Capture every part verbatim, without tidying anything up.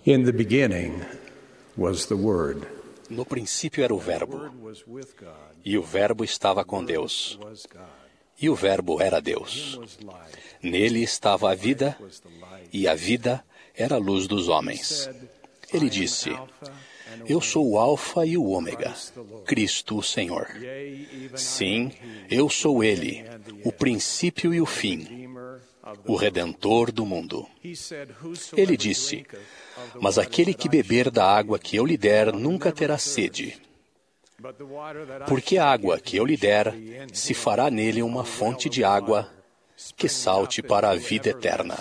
In the beginning was the Word. No princípio era o Verbo, e o Verbo estava com Deus, e o Verbo era Deus. Nele estava a vida, e a vida era a luz dos homens. Ele disse: Eu sou o Alfa e o Ômega, Cristo o Senhor. Sim, eu sou Ele, o princípio e o fim, o Redentor do mundo. Ele disse: Mas aquele que beber da água que eu lhe der nunca terá sede, porque a água que eu lhe der se fará nele uma fonte de água que salte para a vida eterna.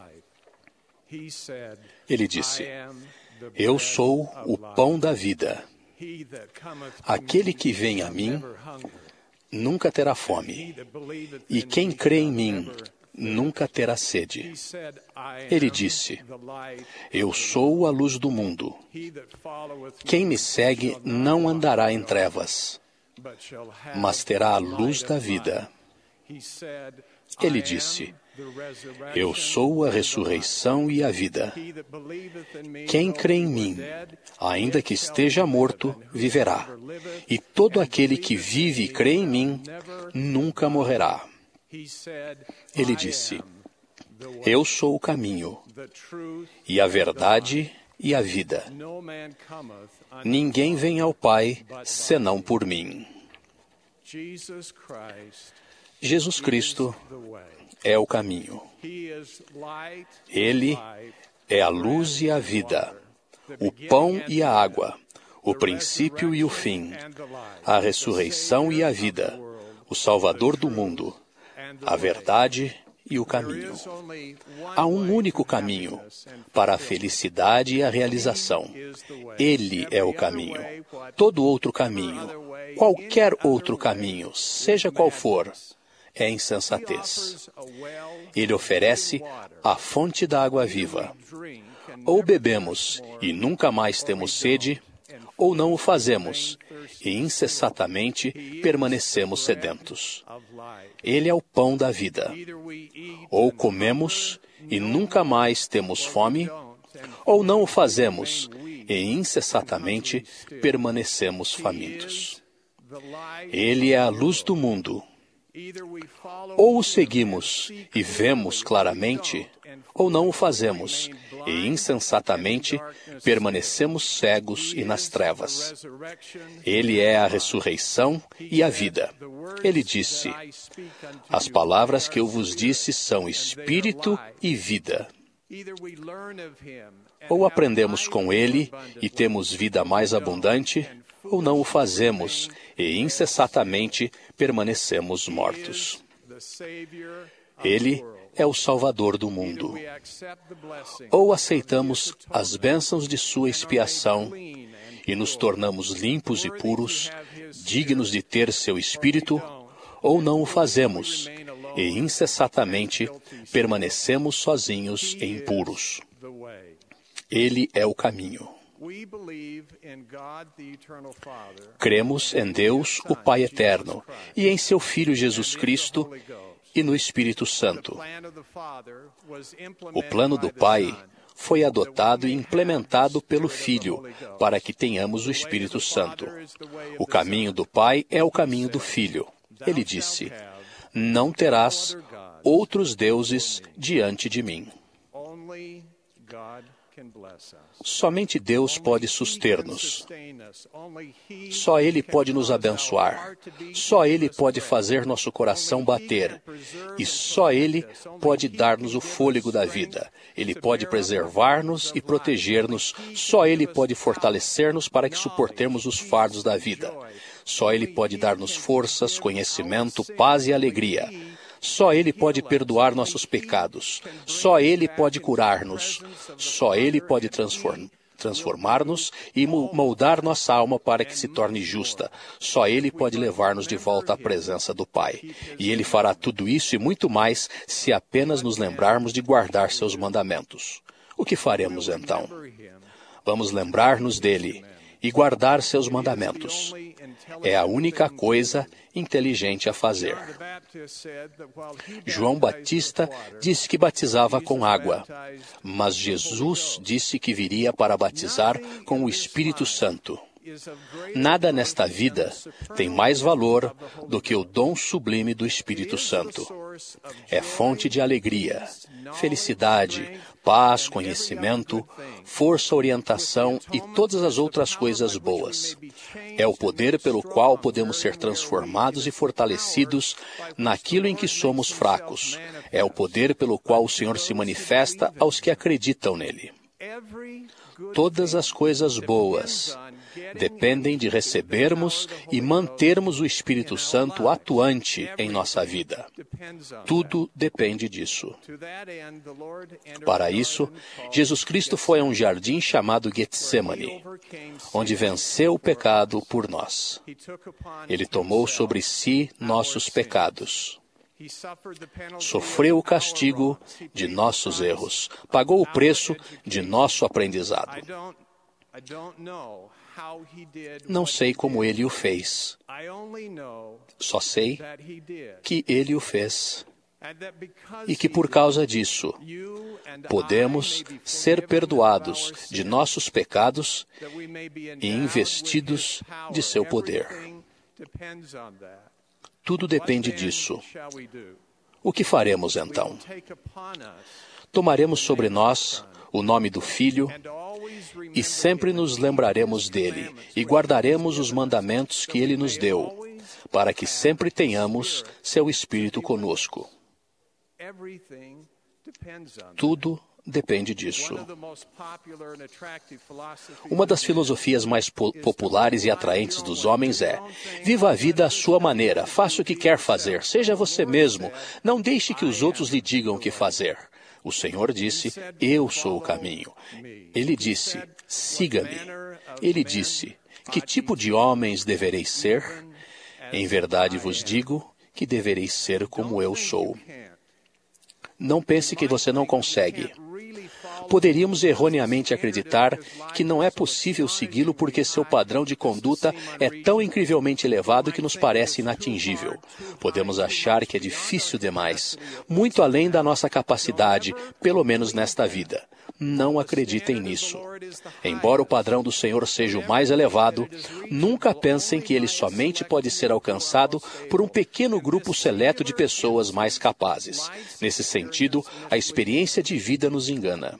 Ele disse: Eu sou o pão da vida. Aquele que vem a mim nunca terá fome, e quem crê em mim nunca terá sede. Ele disse: Eu sou a luz do mundo. Quem me segue não andará em trevas, mas terá a luz da vida. Ele disse: Eu sou a ressurreição e a vida. Quem crê em mim, ainda que esteja morto, viverá. E todo aquele que vive e crê em mim, nunca morrerá. Ele disse: Eu sou o caminho, e a verdade e a vida. Ninguém vem ao Pai senão por mim. Jesus Cristo é o caminho. Ele é a luz e a vida, o pão e a água, o princípio e o fim, a ressurreição e a vida, o Salvador do mundo, a verdade e o caminho. Há um único caminho para a felicidade e a realização. Ele é o caminho. Todo outro caminho, qualquer outro caminho, seja qual for, é insensatez. Ele oferece a fonte da água viva. Ou bebemos e nunca mais temos sede, ou não o fazemos e incessantemente permanecemos sedentos. Ele é o pão da vida. Ou comemos e nunca mais temos fome, ou não o fazemos e incessantemente permanecemos famintos. Ele é a luz do mundo. Ou o seguimos e vemos claramente, ou não o fazemos, e insensatamente permanecemos cegos e nas trevas. Ele é a ressurreição e a vida. Ele disse: As palavras que eu vos disse são espírito e vida. Ou aprendemos com ele e temos vida mais abundante, ou não o fazemos e incessantemente permanecemos mortos. Ele é o Salvador do mundo. Ou aceitamos as bênçãos de sua expiação e nos tornamos limpos e puros, dignos de ter seu Espírito, ou não o fazemos e incessantemente permanecemos sozinhos e impuros. Ele é o caminho. Cremos em Deus, o Pai Eterno, e em seu Filho Jesus Cristo e no Espírito Santo. O plano do Pai foi adotado e implementado pelo Filho, para que tenhamos o Espírito Santo. O caminho do Pai é o caminho do Filho. Ele disse: Não terás outros deuses diante de mim. Somente Deus pode suster-nos. Só Ele pode nos abençoar. Só Ele pode fazer nosso coração bater. E só Ele pode dar-nos o fôlego da vida. Ele pode preservar-nos e proteger-nos. Só Ele pode fortalecer-nos para que suportemos os fardos da vida. Só Ele pode dar-nos forças, conhecimento, paz e alegria. Só Ele pode perdoar nossos pecados. Só Ele pode curar-nos. Só Ele pode transform- transformar-nos e moldar nossa alma para que se torne justa. Só Ele pode levar-nos de volta à presença do Pai. E Ele fará tudo isso e muito mais se apenas nos lembrarmos de guardar seus mandamentos. O que faremos então? Vamos lembrar-nos dele e guardar seus mandamentos. É a única coisa inteligente a fazer. João Batista disse que batizava com água, mas Jesus disse que viria para batizar com o Espírito Santo. Nada nesta vida tem mais valor do que o dom sublime do Espírito Santo. É fonte de alegria, felicidade, paz, conhecimento, força, orientação e todas as outras coisas boas. É o poder pelo qual podemos ser transformados e fortalecidos naquilo em que somos fracos. É o poder pelo qual o Senhor se manifesta aos que acreditam nele. Todas as coisas boas dependem de recebermos e mantermos o Espírito Santo atuante em nossa vida. Tudo depende disso. Para isso, Jesus Cristo foi a um jardim chamado Getsemane, onde venceu o pecado por nós. Ele tomou sobre si nossos pecados. Sofreu o castigo de nossos erros, pagou o preço de nosso aprendizado. Não sei como ele o fez, só sei que ele o fez. E que por causa disso, podemos ser perdoados de nossos pecados e investidos de seu poder. Tudo depende disso. O que faremos então? Tomaremos sobre nós o nome do Filho e sempre nos lembraremos dele e guardaremos os mandamentos que ele nos deu, para que sempre tenhamos seu Espírito conosco. Tudo depende disso. Uma das filosofias mais po- populares e atraentes dos homens é: viva a vida à sua maneira, faça o que quer fazer, seja você mesmo, não deixe que os outros lhe digam o que fazer. O Senhor disse: eu sou o caminho. Ele disse: siga-me. Ele disse: que tipo de homens devereis ser? Em verdade vos digo que devereis ser como eu sou. Não pense que você não consegue. Poderíamos erroneamente acreditar que não é possível segui-lo porque seu padrão de conduta é tão incrivelmente elevado que nos parece inatingível. Podemos achar que é difícil demais, muito além da nossa capacidade, pelo menos nesta vida. Não acreditem nisso. Embora o padrão do Senhor seja o mais elevado, nunca pensem que ele somente pode ser alcançado por um pequeno grupo seleto de pessoas mais capazes. Nesse sentido, a experiência de vida nos engana.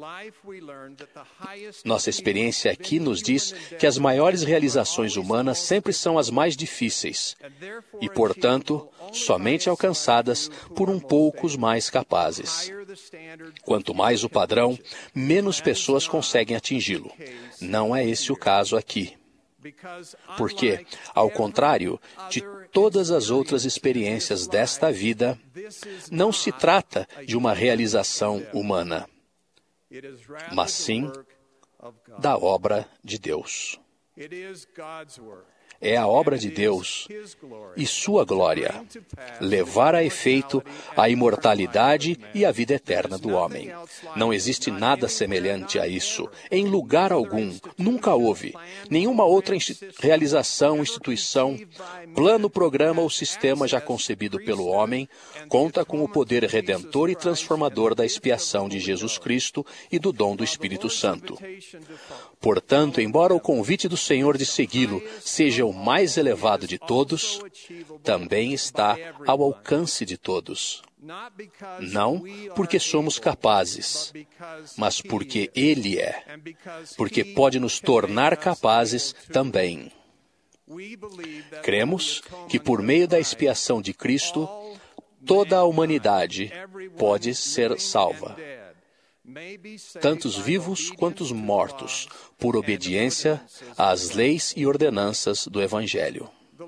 Nossa experiência aqui nos diz que as maiores realizações humanas sempre são as mais difíceis e, portanto, somente alcançadas por um poucos mais capazes. Quanto mais o padrão, menos pessoas conseguem atingi-lo. Não é esse o caso aqui. Porque, ao contrário de todas as outras experiências desta vida, não se trata de uma realização humana, mas sim da obra de Deus. É a obra de Deus e sua glória levar a efeito a imortalidade e a vida eterna do homem. Não existe nada semelhante a isso. Em lugar algum, nunca houve. Nenhuma outra insti- realização, instituição, plano, programa ou sistema já concebido pelo homem conta com o poder redentor e transformador da expiação de Jesus Cristo e do dom do Espírito Santo. Portanto, embora o convite do Senhor de segui-lo seja o mais elevado de todos, também está ao alcance de todos. Não porque somos capazes, mas porque Ele é, porque pode nos tornar capazes também. Cremos que por meio da expiação de Cristo, toda a humanidade pode ser salva, tantos vivos quanto os mortos, por obediência às leis e ordenanças do Evangelho.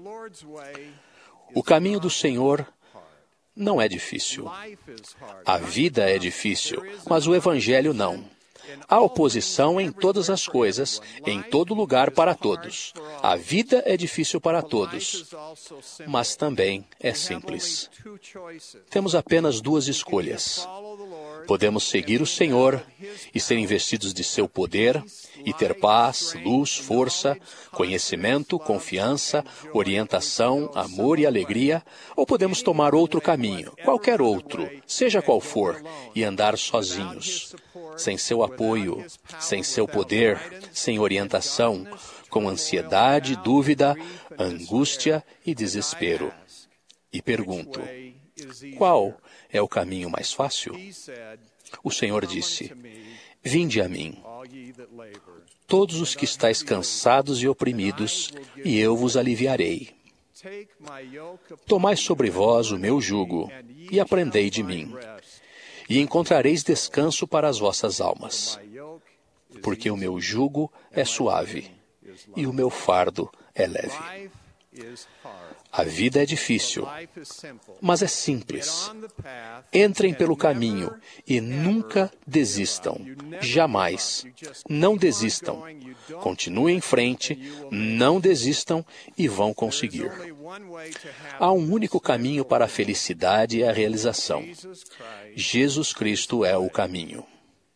O caminho do Senhor não é difícil. A vida é difícil, mas o Evangelho não. Há oposição em todas as coisas, em todo lugar para todos. A vida é difícil para todos, mas também é simples. Temos apenas duas escolhas. Podemos seguir o Senhor e ser investidos de seu poder e ter paz, luz, força, conhecimento, confiança, orientação, amor e alegria, ou podemos tomar outro caminho, qualquer outro, seja qual for, e andar sozinhos, sem seu apoio, sem seu poder, sem orientação, com ansiedade, dúvida, angústia e desespero. E pergunto, qual é o caminho mais fácil? O Senhor disse, vinde a mim, todos os que estáis cansados e oprimidos, e eu vos aliviarei. Tomai sobre vós o meu jugo, e aprendei de mim, e encontrareis descanso para as vossas almas, porque o meu jugo é suave, e o meu fardo é leve. A vida é difícil, mas é simples. Entrem pelo caminho e nunca desistam. Jamais. Não desistam. Continuem em frente, não desistam e vão conseguir. Há um único caminho para a felicidade e a realização. Jesus Cristo é o caminho.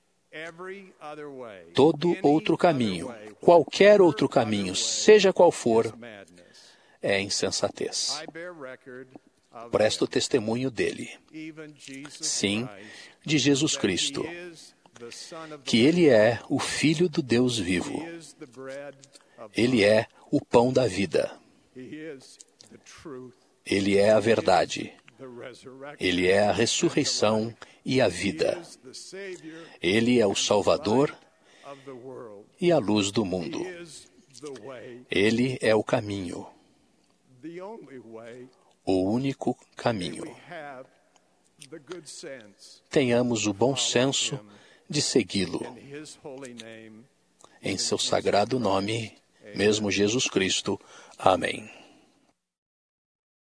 Todo outro caminho, qualquer outro caminho, seja qual for, é insensatez. Presto testemunho dele. Sim, de Jesus Cristo, que Ele é o Filho do Deus vivo. Ele é o pão da vida. Ele é a verdade. Ele é a ressurreição e a vida. Ele é o Salvador e a luz do mundo. Ele é o caminho. O único caminho. Tenhamos o bom senso de segui-lo. Em seu sagrado nome, mesmo Jesus Cristo. Amém.